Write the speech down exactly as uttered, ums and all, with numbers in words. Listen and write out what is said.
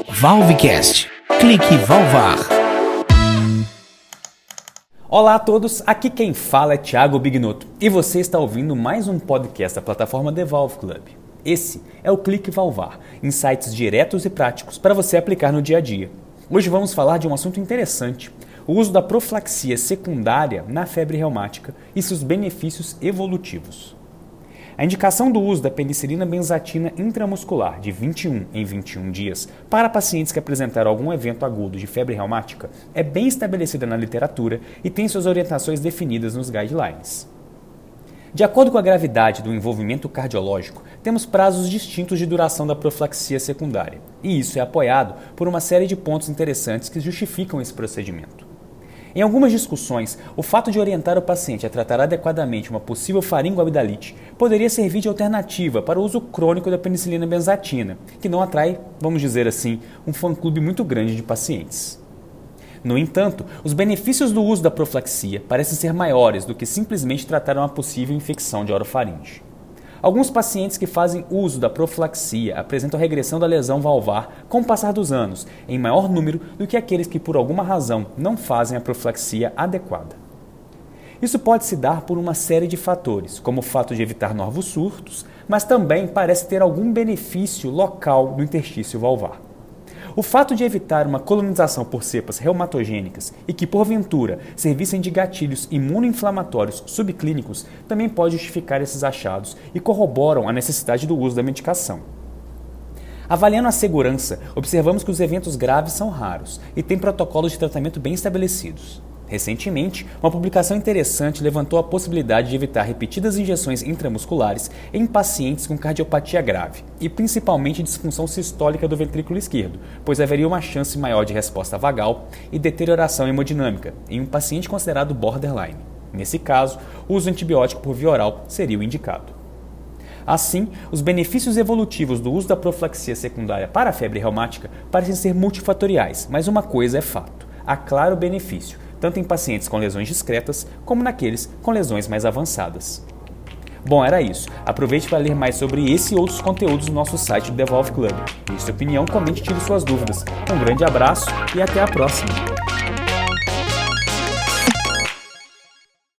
Valvecast. Clique Valvar. Olá a todos, aqui quem fala é Thiago Bignotto e você está ouvindo mais um podcast da plataforma The Valve Club. Esse é o Clique Valvar, insights diretos e práticos para você aplicar no dia a dia. Hoje vamos falar de um assunto interessante, o uso da profilaxia secundária na febre reumática e seus benefícios evolutivos. A indicação do uso da penicilina benzatina intramuscular de vinte e um em vinte e um dias para pacientes que apresentaram algum evento agudo de febre reumática é bem estabelecida na literatura e tem suas orientações definidas nos guidelines. De acordo com a gravidade do envolvimento cardiológico, temos prazos distintos de duração da profilaxia secundária, e isso é apoiado por uma série de pontos interessantes que justificam esse procedimento. Em algumas discussões, o fato de orientar o paciente a tratar adequadamente uma possível faringoamidalite poderia servir de alternativa para o uso crônico da penicilina benzatina, que não atrai, vamos dizer assim, um fã-clube muito grande de pacientes. No entanto, os benefícios do uso da profilaxia parecem ser maiores do que simplesmente tratar uma possível infecção de orofaringe. Alguns pacientes que fazem uso da profilaxia apresentam regressão da lesão valvar com o passar dos anos, em maior número do que aqueles que por alguma razão não fazem a profilaxia adequada. Isso pode se dar por uma série de fatores, como o fato de evitar novos surtos, mas também parece ter algum benefício local no interstício valvar. O fato de evitar uma colonização por cepas reumatogênicas e que, porventura, servissem de gatilhos imunoinflamatórios subclínicos também pode justificar esses achados e corroboram a necessidade do uso da medicação. Avaliando a segurança, observamos que os eventos graves são raros e têm protocolos de tratamento bem estabelecidos. Recentemente, uma publicação interessante levantou a possibilidade de evitar repetidas injeções intramusculares em pacientes com cardiopatia grave e principalmente disfunção sistólica do ventrículo esquerdo, pois haveria uma chance maior de resposta vagal e deterioração hemodinâmica em um paciente considerado borderline. Nesse caso, o uso antibiótico por via oral seria o indicado. Assim, os benefícios evolutivos do uso da profilaxia secundária para a febre reumática parecem ser multifatoriais, mas uma coisa é fato: há claro benefício, tanto em pacientes com lesões discretas, como naqueles com lesões mais avançadas. Bom, era isso. Aproveite para ler mais sobre esse e outros conteúdos no nosso site do The Valve Club. Deixe sua opinião, comente e tire suas dúvidas. Um grande abraço e até a próxima!